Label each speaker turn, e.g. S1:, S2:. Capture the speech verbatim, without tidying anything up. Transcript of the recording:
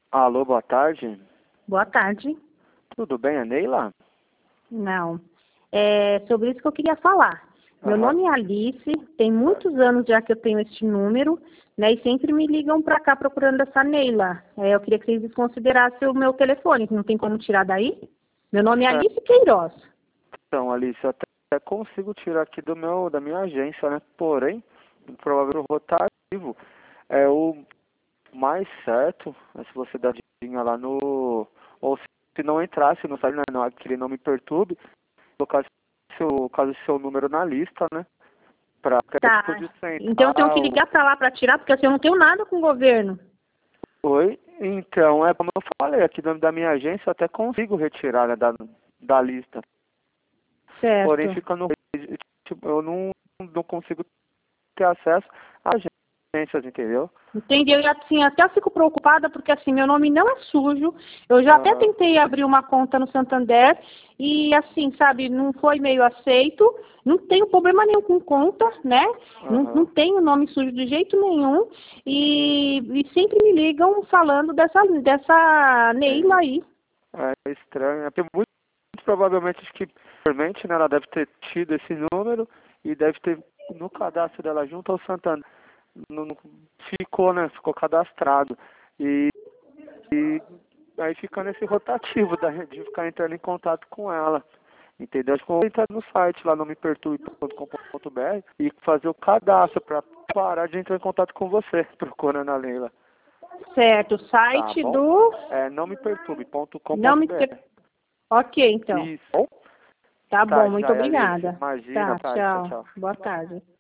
S1: Alô, boa tarde.
S2: Boa tarde.
S1: Tudo bem, é Neila?
S2: Não. É sobre isso que eu queria falar. Meu
S1: Aham.
S2: nome é Alice, tem muitos anos já que eu tenho este número, né? E sempre me ligam para cá procurando essa Neila. É, eu queria que vocês desconsiderassem o meu telefone, que não tem como tirar daí. Meu nome é
S1: É,
S2: Alice Queiroz.
S1: então, Alice, eu até até consigo tirar aqui do meu, da minha agência, né? Porém, o provável rotativo é o mais certo, é se você dar dinheiro lá no... Ou se não entrasse no site, né? Não, aquele não me perturbe, colocar seu, caso seu número na lista, né? Pra qualquer tipo
S2: Tá.
S1: de
S2: Então eu tenho que
S1: central.
S2: ligar para lá para tirar, porque assim eu não tenho nada com o governo.
S1: Oi? Então, é como eu falei, aqui dentro da minha agência eu até consigo retirar, né, da, da lista. Porém,
S2: Certo.
S1: fica no... Tipo, eu não, não consigo ter acesso às agências, entendeu?
S2: Entendeu? E assim, até fico preocupada porque assim, meu nome não é sujo. Eu já até
S1: Aham.
S2: tentei abrir uma conta no Santander e assim, sabe, não foi meio aceito. Não tenho problema nenhum com conta, né? Não, não
S1: Aham.
S2: tenho nome sujo de jeito nenhum. E, e sempre me ligam falando dessa, dessa Neila
S1: Sim.
S2: aí.
S1: É estranho. É porque muito, muito provavelmente, acho que, provavelmente, né, ela deve ter tido esse número e deve ter, no cadastro dela junto ao Santander, não, não- ficou, né? Ficou cadastrado. E, e aí fica nesse rotativo da, de ficar entrando em contato com ela. Entendeu? Acho que eu vou entrar no site lá, nomeperturbe ponto com ponto br e fazer o cadastro para parar de entrar em contato com você, procurando a Leila.
S2: Certo, o
S1: Tá
S2: site
S1: bom?
S2: do.
S1: É nomeperturbe ponto
S2: Não me.
S1: com ponto br.
S2: Ok, então.
S1: Isso.
S2: Tá
S1: Tá,
S2: bom, muito
S1: já, Alice.
S2: obrigada.
S1: Imagina,
S2: Tá,
S1: tá, tchau,
S2: tchau.
S1: tchau.
S2: Boa tarde.